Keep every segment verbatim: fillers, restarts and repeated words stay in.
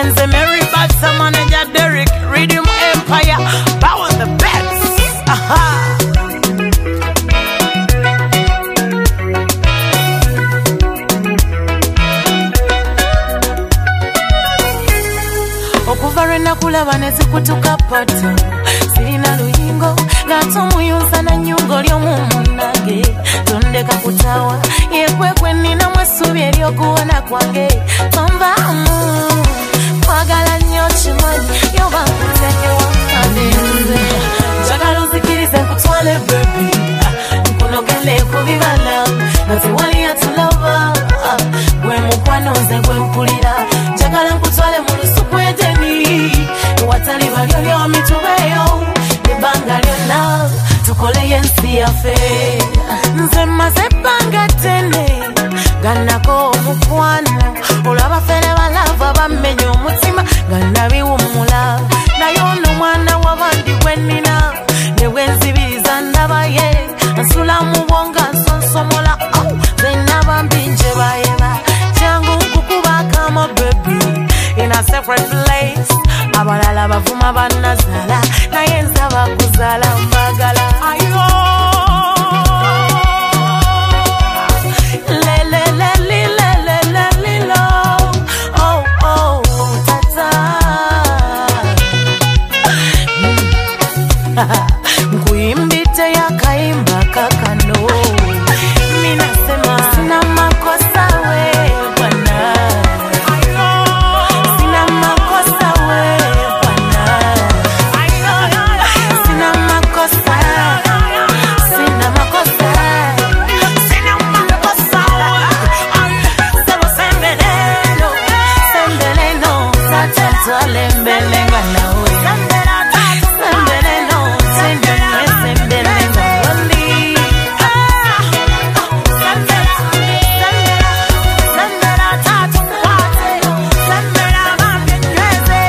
Nze Mary Batsa manager Derek Rhythm Empire power the best. Aha. Okuvarena kulaba nezikutuka pato sirina luyingo ngatomuyunza na nyungo lyomumunage tondeka kutawa yekwekwe nina mwesubi eryokuwona kwange tomvamu kwagala nnyo kimanyi yoba nkutekewa adenze njagala nzikirize nkutwale baby nkunogele kubibala nga tewali yatulaba gwe mukwano nze gwe mpulira njagala nkutwale mu lusuku edeni watali balyo mitubeyo nebanga lyonna tukole yensi yaffe nze maze ebbanga ttene gannako omukwano olwaba fere balavu abamenya omutima gannabiwummula naye ono mwana wabandi gwe nnina ne bwe nzibiriza ndabaye nsula mu bwonga nsonsomola ze nabambi nje bayeba jangu nkukuba kama baby in a separate place abalala bavuma bannazala naye nsaba kuzala mbagala ayo le le le li le le le li lo oh oh tata nkuimbite ya kaimba kakano mina sema sina makosa we bwana sina makosa we bwana sina makosa sina makosa sina makosa sema sembeleno sembeleno tata tolembelenga nawe sembeleno sembeleno sembeleno wali sembela tata kwate sembela mangeze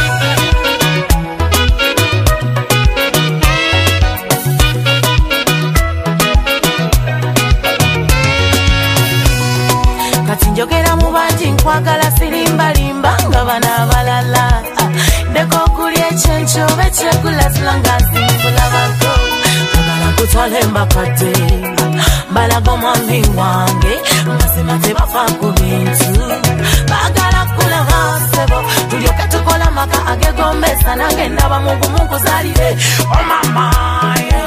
kati njogera mu bangi nkwagala sirimbalimba nga bana abalala ndeka okulya ekyenkyo oba ekyegula silanga nsinkulabako agala kutwala embakadde balaga omwami wange mazima tebafa ku bintu bagala kulaba sebo tulyoke tukola maka agegombesa nange ndaba mugumu nkuzalire omamaya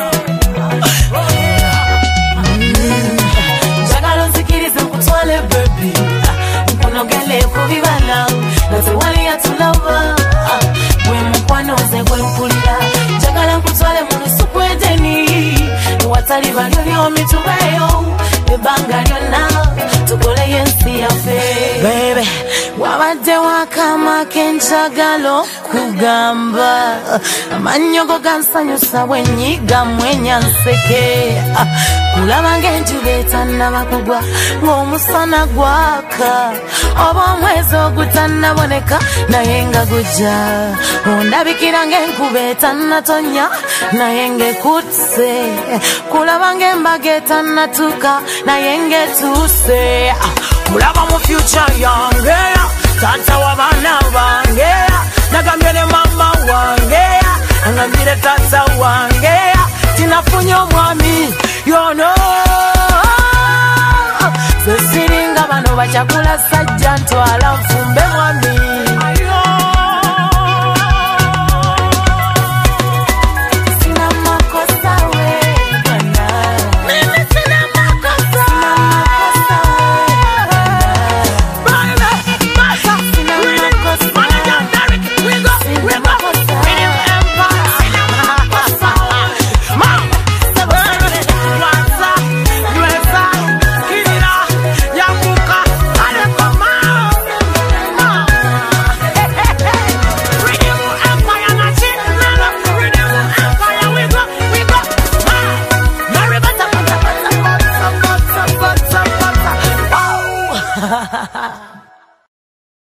njagala nzikirize nkutwale baby nkunogele kubibala nga tewali yatulaba gwe mukwano nze gwe mpulira njagala nkutwale mu lusuku edeni watali balyo mitubeyo ebbanga lyonna tukole yensi yaffe bebe wabadde wakama kenjagalo kugamba amanyogo gansanyusa bwenyiga mwenya nseke kulaba ng'enjuba etannaba kugwa ng'omusana gwaka oba omwezi ogutannaboneka naye nga gujja ondabikira ng'enkuba etannatonya naye ng'ekutte kulaba ng'embaga etannatuuka naye ng'etuuse kulaba mu future yange tata w'abaana bange nagambye ne mama wange angambire tata wange tinafunye omwami yono sesiringa bano bachakula sajja ntwala nfu